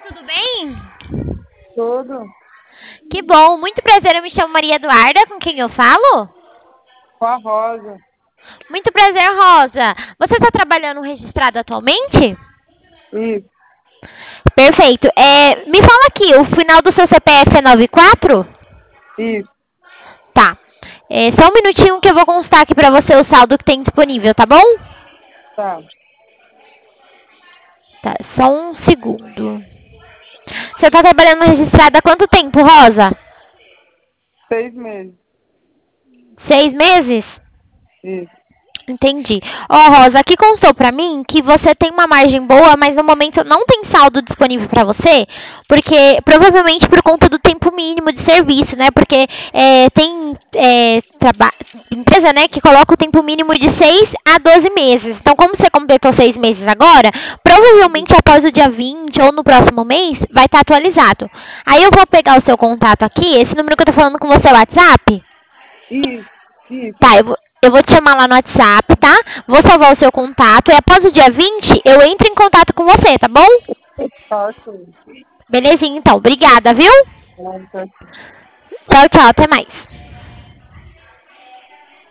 tudo bem? Tudo. Que bom, muito prazer, eu me chamo Maria Eduarda, com quem eu falo? Com a Rosa. Muito prazer, Rosa. Você está trabalhando registrado atualmente? Isso. Perfeito. Me fala aqui, o final do seu CPF é 94? Isso. Tá. Só um minutinho que eu vou constar aqui pra você o saldo que tem disponível, tá bom? Tá. Tá, só um segundo. Você tá trabalhando registrado há quanto tempo, Rosa? 6 meses. 6 meses? Isso. Entendi. Ó, Rosa, aqui constou pra mim que você tem uma margem boa, mas no momento não tem saldo disponível pra você, porque provavelmente por conta do tempo mínimo de serviço, né? Porque tem empresa, né, que coloca o tempo mínimo de 6 a 12 meses. Então, como você completou 6 meses agora, provavelmente após o dia 20 ou no próximo mês, vai estar atualizado. Aí eu vou pegar o seu contato aqui, esse número que eu tô falando com você é o WhatsApp? Isso. Isso. Tá, eu vou te chamar lá no WhatsApp, tá? Vou salvar o seu contato e após o dia 20, eu entro em contato com você, tá bom? Tá, ok. Belezinha, então. Obrigada, viu? Tá, tá. Tchau, tchau. Até mais.